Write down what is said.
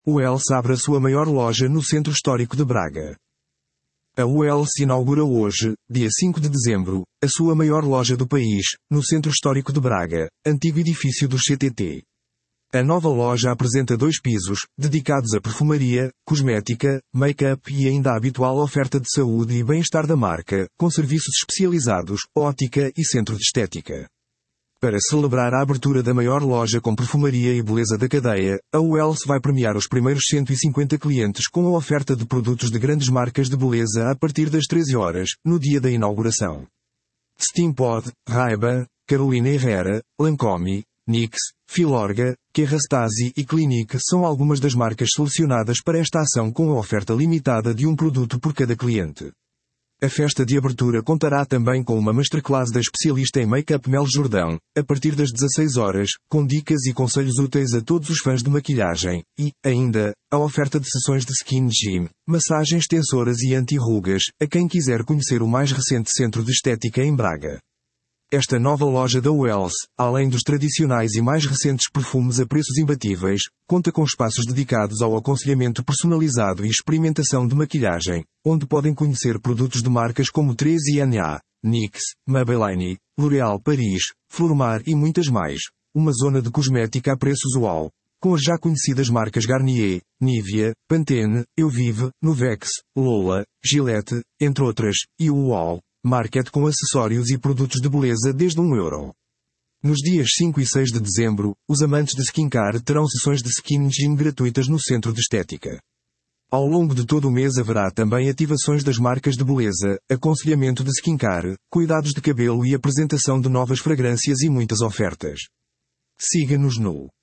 O Wells abre a sua maior loja no Centro Histórico de Braga. A Wells inaugura hoje, dia 5 de dezembro, a sua maior loja do país, no Centro Histórico de Braga, antigo edifício do CTT. A nova loja apresenta 2 pisos, dedicados a perfumaria, cosmética, make-up e ainda a habitual oferta de saúde e bem-estar da marca, com serviços especializados, ótica e centro de estética. Para celebrar a abertura da maior loja com perfumaria e beleza da cadeia, a Wells vai premiar os primeiros 150 clientes com a oferta de produtos de grandes marcas de beleza a partir das 13 horas, no dia da inauguração. Steampod, Ray-Ban, Carolina Herrera, Lancôme, NYX, Filorga, Kerastase e Clinique são algumas das marcas selecionadas para esta ação com a oferta limitada de um produto por cada cliente. A festa de abertura contará também com uma masterclass da especialista em make-up Mel Jordão, a partir das 16 horas, com dicas e conselhos úteis a todos os fãs de maquilhagem, e, ainda, a oferta de sessões de skin gym, massagens tensoras e anti-rugas, a quem quiser conhecer o mais recente centro de estética em Braga. Esta nova loja da Wells, além dos tradicionais e mais recentes perfumes a preços imbatíveis, conta com espaços dedicados ao aconselhamento personalizado e experimentação de maquilhagem, onde podem conhecer produtos de marcas como 3&A, NYX, Maybelline, L'Oréal Paris, Flormar e muitas mais. Uma zona de cosmética a preços UAU, com as já conhecidas marcas Garnier, Nivea, Pantene, Euvive, Nuvex, Lola, Gillette, entre outras, e o UAU. Market com acessórios e produtos de beleza desde €1. Nos dias 5 e 6 de dezembro, os amantes de skincare terão sessões de skin gym gratuitas no centro de estética. Ao longo de todo o mês haverá também ativações das marcas de beleza, aconselhamento de skincare, cuidados de cabelo e apresentação de novas fragrâncias e muitas ofertas. Siga-nos no